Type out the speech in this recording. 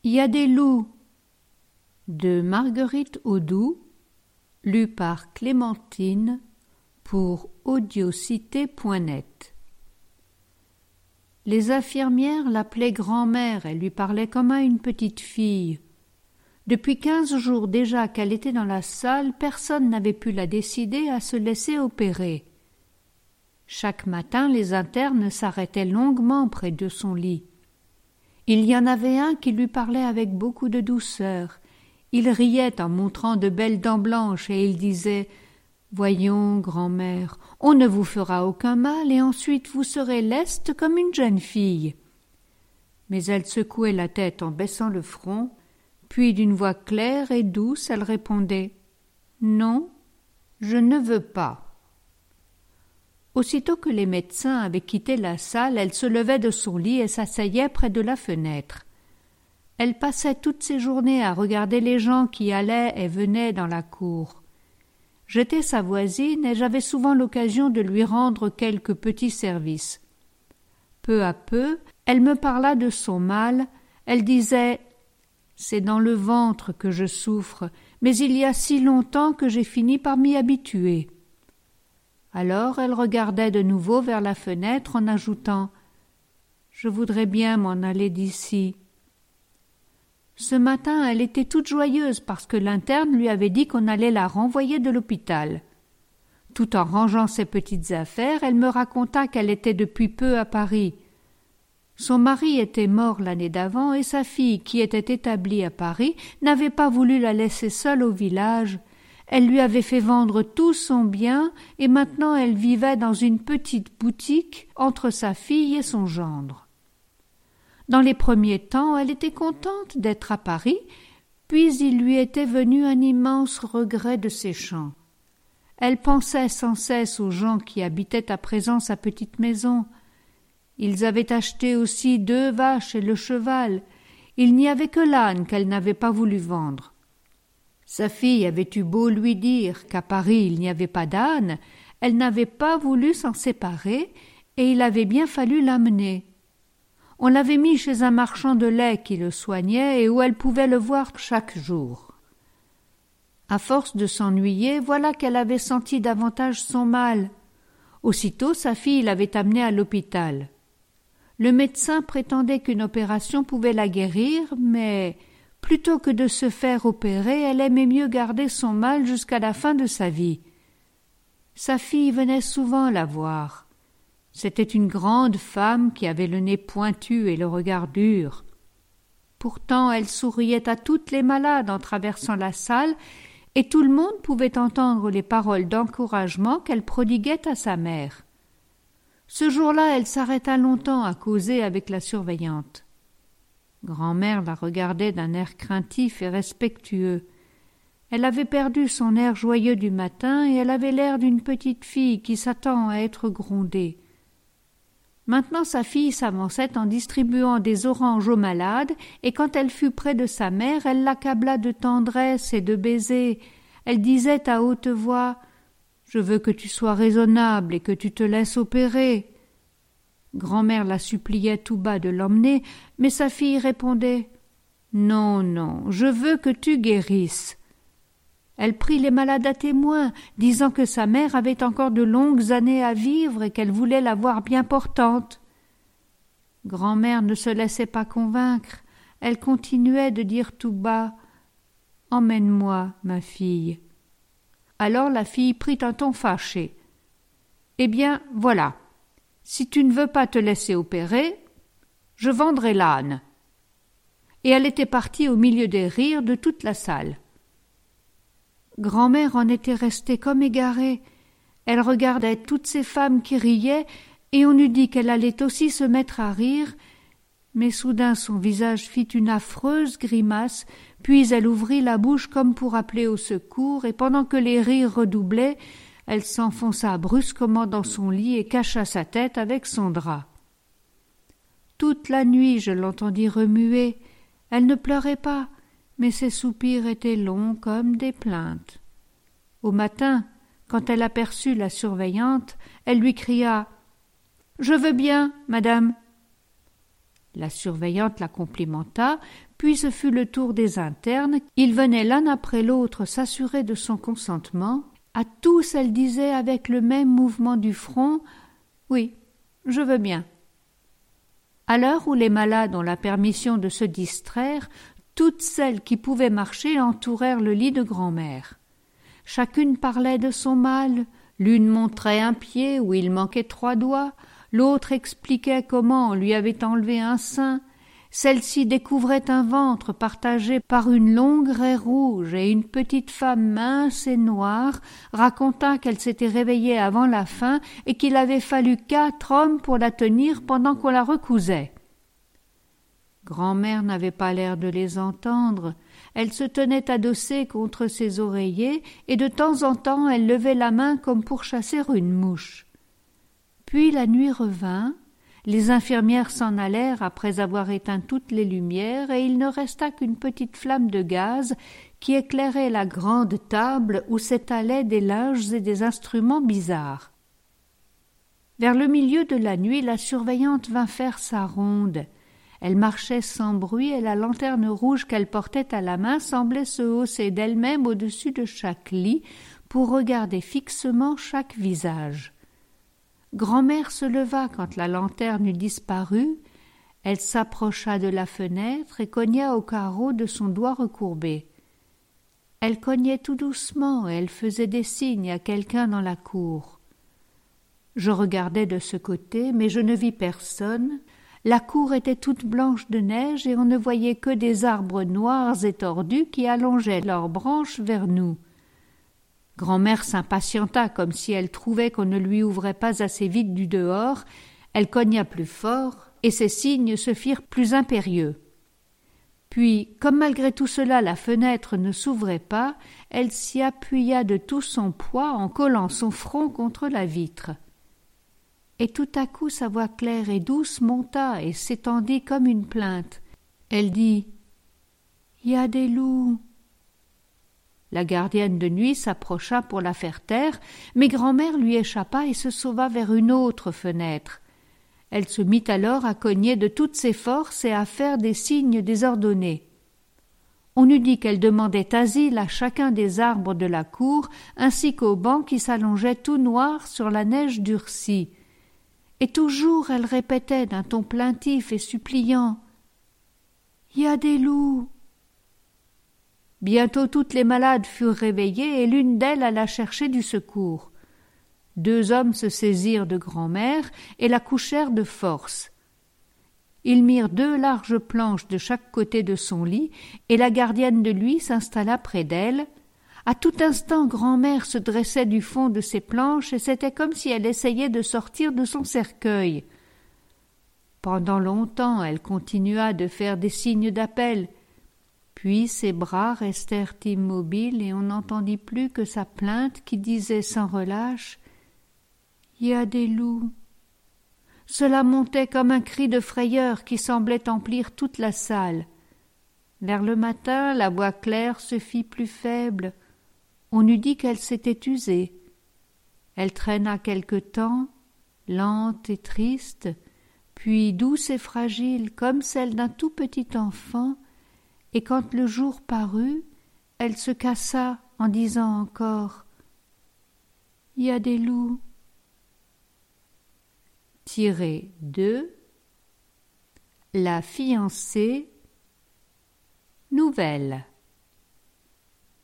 Il y a des loups de Marguerite Audoux, lu par Clémentine pour audiocité.net. Les infirmières l'appelaient grand-mère et lui parlaient comme à une petite fille. Depuis 15 jours déjà qu'elle était dans la salle, personne n'avait pu la décider à se laisser opérer. Chaque matin, les internes s'arrêtaient longuement près de son lit. Il y en avait un qui lui parlait avec beaucoup de douceur. Il riait en montrant de belles dents blanches et il disait « Voyons, grand-mère, on ne vous fera aucun mal et ensuite vous serez leste comme une jeune fille. » Mais elle secouait la tête en baissant le front, puis d'une voix claire et douce, elle répondait « Non, je ne veux pas. » Aussitôt que les médecins avaient quitté la salle, elle se levait de son lit et s'asseyait près de la fenêtre. Elle passait toutes ses journées à regarder les gens qui allaient et venaient dans la cour. J'étais sa voisine et j'avais souvent l'occasion de lui rendre quelques petits services. Peu à peu, elle me parla de son mal. Elle disait « C'est dans le ventre que je souffre, mais il y a si longtemps que j'ai fini par m'y habituer. » Alors elle regardait de nouveau vers la fenêtre en ajoutant « Je voudrais bien m'en aller d'ici. » Ce matin, elle était toute joyeuse parce que l'interne lui avait dit qu'on allait la renvoyer de l'hôpital. Tout en rangeant ses petites affaires, elle me raconta qu'elle était depuis peu à Paris. Son mari était mort l'année d'avant et sa fille, qui était établie à Paris, n'avait pas voulu la laisser seule au village. Elle lui avait fait vendre tout son bien et maintenant elle vivait dans une petite boutique entre sa fille et son gendre. Dans les premiers temps, elle était contente d'être à Paris, puis il lui était venu un immense regret de ses champs. Elle pensait sans cesse aux gens qui habitaient à présent sa petite maison. Ils avaient acheté aussi 2 vaches et le cheval. Il n'y avait que l'âne qu'elle n'avait pas voulu vendre. Sa fille avait eu beau lui dire qu'à Paris il n'y avait pas d'âne, elle n'avait pas voulu s'en séparer et il avait bien fallu l'amener. On l'avait mis chez un marchand de lait qui le soignait et où elle pouvait le voir chaque jour. À force de s'ennuyer, voilà qu'elle avait senti davantage son mal. Aussitôt sa fille l'avait amenée à l'hôpital. Le médecin prétendait qu'une opération pouvait la guérir, mais plutôt que de se faire opérer, elle aimait mieux garder son mal jusqu'à la fin de sa vie. Sa fille venait souvent la voir. C'était une grande femme qui avait le nez pointu et le regard dur. Pourtant, elle souriait à toutes les malades en traversant la salle, et tout le monde pouvait entendre les paroles d'encouragement qu'elle prodiguait à sa mère. Ce jour-là, elle s'arrêta longtemps à causer avec la surveillante. Grand-mère la regardait d'un air craintif et respectueux. Elle avait perdu son air joyeux du matin et elle avait l'air d'une petite fille qui s'attend à être grondée. Maintenant sa fille s'avançait en distribuant des oranges aux malades et quand elle fut près de sa mère, elle l'accabla de tendresse et de baisers. Elle disait à haute voix « Je veux que tu sois raisonnable et que tu te laisses opérer. » Grand-mère la suppliait tout bas de l'emmener, mais sa fille répondait « Non, non, je veux que tu guérisses. » Elle prit les malades à témoin, disant que sa mère avait encore de longues années à vivre et qu'elle voulait la voir bien portante. Grand-mère ne se laissait pas convaincre. Elle continuait de dire tout bas « Emmène-moi, ma fille. » Alors la fille prit un ton fâché. « Eh bien, voilà. Si tu ne veux pas te laisser opérer, je vendrai l'âne. » Et elle était partie au milieu des rires de toute la salle. Grand-mère en était restée comme égarée. Elle regardait toutes ces femmes qui riaient, et on eût dit qu'elle allait aussi se mettre à rire, mais soudain son visage fit une affreuse grimace, puis elle ouvrit la bouche comme pour appeler au secours, et pendant que les rires redoublaient, elle s'enfonça brusquement dans son lit et cacha sa tête avec son drap. Toute la nuit je l'entendis remuer. Elle ne pleurait pas, mais ses soupirs étaient longs comme des plaintes. Au matin, quand elle aperçut la surveillante, elle lui cria « Je veux bien, madame. » La surveillante la complimenta, puis ce fut le tour des internes. Ils venaient l'un après l'autre s'assurer de son consentement. À tous, elle disait avec le même mouvement du front « Oui, je veux bien ». À l'heure où les malades ont la permission de se distraire, toutes celles qui pouvaient marcher entourèrent le lit de grand-mère. Chacune parlait de son mal, l'une montrait un pied où il manquait 3 doigts, l'autre expliquait comment on lui avait enlevé un sein, celle-ci découvrait un ventre partagé par une longue raie rouge et une petite femme mince et noire raconta qu'elle s'était réveillée avant la faim et qu'il avait fallu 4 hommes pour la tenir pendant qu'on la recousait. Grand-mère n'avait pas l'air de les entendre. Elle se tenait adossée contre ses oreillers et de temps en temps elle levait la main comme pour chasser une mouche. Puis la nuit revint, les infirmières s'en allèrent après avoir éteint toutes les lumières et il ne resta qu'une petite flamme de gaz qui éclairait la grande table où s'étalaient des linges et des instruments bizarres. Vers le milieu de la nuit, la surveillante vint faire sa ronde. Elle marchait sans bruit et la lanterne rouge qu'elle portait à la main semblait se hausser d'elle-même au-dessus de chaque lit pour regarder fixement chaque visage. Grand-mère se leva quand la lanterne eut disparu. Elle s'approcha de la fenêtre et cogna au carreau de son doigt recourbé. Elle cognait tout doucement et elle faisait des signes à quelqu'un dans la cour. Je regardais de ce côté, mais je ne vis personne. La cour était toute blanche de neige et on ne voyait que des arbres noirs et tordus qui allongeaient leurs branches vers nous. Grand-mère s'impatienta comme si elle trouvait qu'on ne lui ouvrait pas assez vite du dehors. Elle cogna plus fort et ses signes se firent plus impérieux. Puis, comme malgré tout cela la fenêtre ne s'ouvrait pas, elle s'y appuya de tout son poids en collant son front contre la vitre. Et tout à coup sa voix claire et douce monta et s'étendit comme une plainte. Elle dit « Il y a des loups !» La gardienne de nuit s'approcha pour la faire taire, mais grand-mère lui échappa et se sauva vers une autre fenêtre. Elle se mit alors à cogner de toutes ses forces et à faire des signes désordonnés. On eût dit qu'elle demandait asile à chacun des arbres de la cour, ainsi qu'aux bancs qui s'allongeaient tout noirs sur la neige durcie. Et toujours elle répétait d'un ton plaintif et suppliant « Il y a des loups !» Bientôt toutes les malades furent réveillées et l'une d'elles alla chercher du secours. 2 hommes se saisirent de grand-mère et la couchèrent de force. Ils mirent 2 larges planches de chaque côté de son lit et la gardienne de nuit s'installa près d'elle. À tout instant, grand-mère se dressait du fond de ses planches et c'était comme si elle essayait de sortir de son cercueil. Pendant longtemps, elle continua de faire des signes d'appel. Puis ses bras restèrent immobiles et on n'entendit plus que sa plainte qui disait sans relâche « Il y a des loups !» Cela montait comme un cri de frayeur qui semblait emplir toute la salle. Vers le matin, la voix claire se fit plus faible. On eût dit qu'elle s'était usée. Elle traîna quelque temps, lente et triste, puis douce et fragile comme celle d'un tout petit enfant, et quand le jour parut, elle se cassa en disant encore « Il y a des loups !» Tiré 2. La fiancée. Nouvelle.